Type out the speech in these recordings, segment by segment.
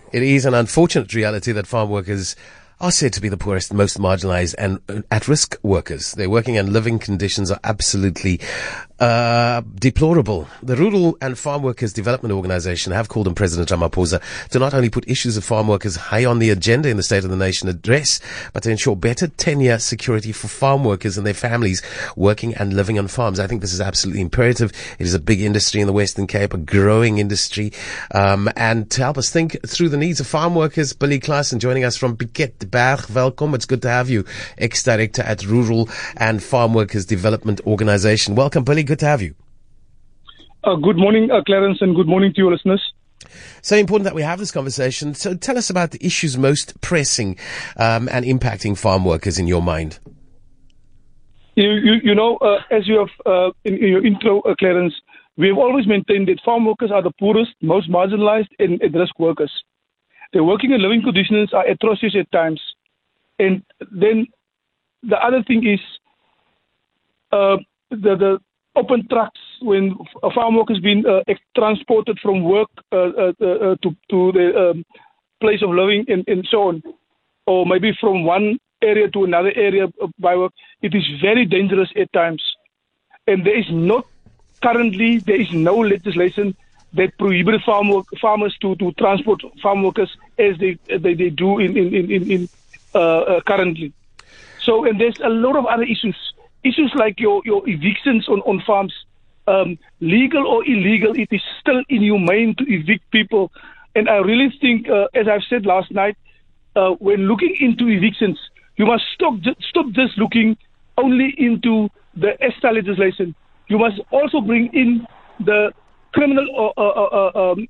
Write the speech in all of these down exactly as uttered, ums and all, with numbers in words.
It is an unfortunate reality that farm workers are said to be the poorest, most marginalized and at-risk workers. Their working and living conditions are absolutely uh, deplorable. The Rural and Farm Workers Development Organization have called on President Ramaphosa to not only put issues of farm workers high on the agenda in the State of the Nation address, but to ensure better tenure security for farm workers and their families working and living on farms. I think this is absolutely imperative. It is a big industry in the Western Cape, a growing industry. Um, and to help us think through the needs of farm workers, Billy Claassen joining us from Piquet Berg. Welcome. It's good to have you, ex-director at Rural and Farm Workers Development Organization. Welcome, Billy. Good to have you. Uh, good morning, uh, Clarence, and good morning to your listeners. So important that we have this conversation. So tell us about the issues most pressing um, and impacting farm workers in your mind. You, you, you know, uh, as you have uh, in, in your intro, uh, Clarence, we have always maintained that farm workers are the poorest, most marginalized, and at-risk workers. Their working and living conditions are atrocious at times. And then the other thing is uh, the, the open trucks when a farm worker has been uh, transported from work uh, uh, uh, to, to the um, place of living and, and so on, or maybe from one area to another area by work. It is very dangerous at times. And there is not currently, there is no legislation that prohibit farm work, farmers to, to transport farm workers as they they, they do in in in, in uh, uh, currently. So, and there's a lot of other issues, issues like your your evictions on on farms, um, legal or illegal. It is still inhumane to evict people, and I really think, uh, as I've said last night, uh, when looking into evictions, you must stop stop just looking only into the ESTA legislation. You must also bring in the criminal uh, uh, uh, um,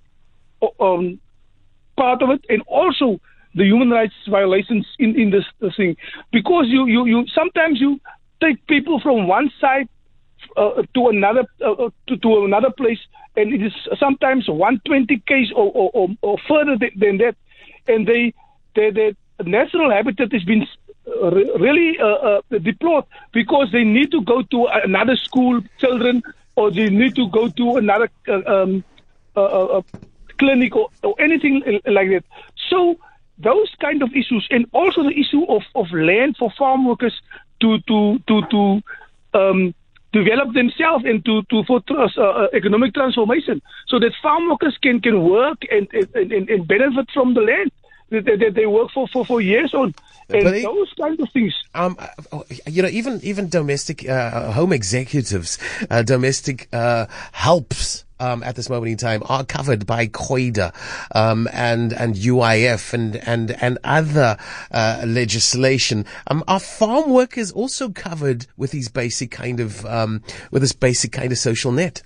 um, part of it, and also the human rights violations in, in this, this thing. Because you, you, you sometimes you take people from one side uh, to another uh, to, to another place, and it is sometimes one hundred twenty k's or, or, or, or further than that, and they, they, their natural habitat has been really uh, uh, deplored because they need to go to another school, children, or they need to go to another uh, um, uh, uh, clinic or, or anything like that. So those kind of issues, and also the issue of, of land for farm workers to to to to um, develop themselves and to to for trans, uh, economic transformation, so that farm workers can can work and and, and, and benefit from the land that they, they work for, for, for years on. And but those kinds of things. Um, you know, even even domestic uh, home executives, uh, domestic uh, helps um, at this moment in time are covered by COIDA um, and and U I F and and and other uh, legislation. Um, are farm workers also covered with these basic kind of um, with this basic kind of social net?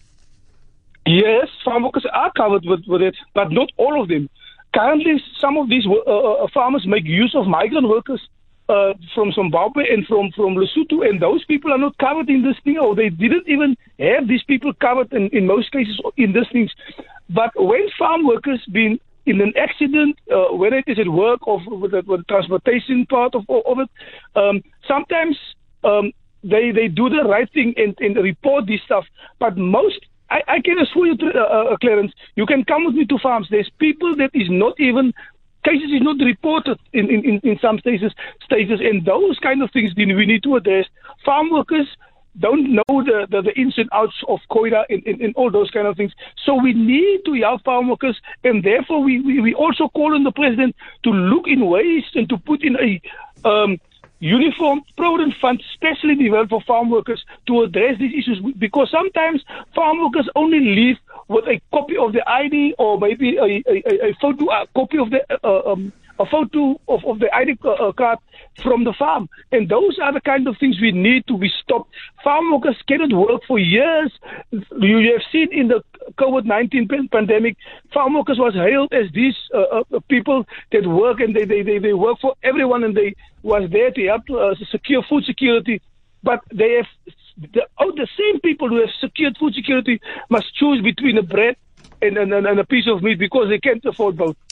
Yes, farm workers are covered with, with it, but not all of them. Currently, some of these uh, uh, farmers make use of migrant workers uh, from Zimbabwe and from, from Lesotho, and those people are not covered in this thing, or they didn't even have these people covered in, in most cases in these things. But when farm workers been in an accident, uh, whether it is at work or with the, with the transportation part of, of it, um, sometimes um, they, they do the right thing and, and report this stuff, but most I, I can assure you, uh, uh, Clarence, you can come with me to farms. There's people that is not even, cases is not reported in, in, in some stages, stages, and those kind of things we need to address. Farm workers don't know the, the, the ins and outs of COIDA and, and, and all those kind of things. So we need to help farm workers, and therefore we, we, we also call on the president to look in ways and to put in a um, uniform provident fund specially developed for farm workers to address these issues, because sometimes farm workers only leave with a copy of the I D or maybe a, a, a photo a copy of the uh, um, a photo of, of the I D card from the farm, and those are the kind of things we need to be stopped. Farm workers cannot work for years. You have seen in the COVID nineteen pandemic, farm workers was hailed as these uh, uh, people that work, and they, they, they, they work for everyone, and they was there to help uh, secure food security. But they have the, oh, the same people who have secured food security must choose between a bread and, and, and a piece of meat because they can't afford both.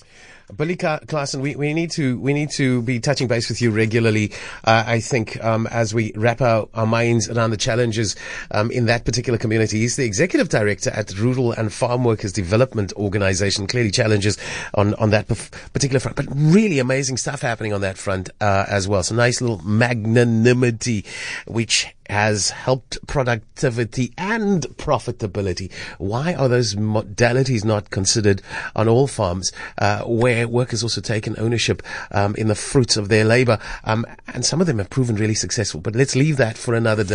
Billy Claassen, we, we need to we need to be touching base with you regularly. Uh, I think um, as we wrap our, our minds around the challenges um, in that particular community. He's the executive director at Rural and Farm Workers Development Organization. Clearly challenges on on that particular front, but really amazing stuff happening on that front uh, as well. So nice little magnanimity, which has helped productivity and profitability. Why are those modalities not considered on all farms uh, where workers also taken ownership um, in the fruits of their labor? Um, and some of them have proven really successful. But let's leave that for another day.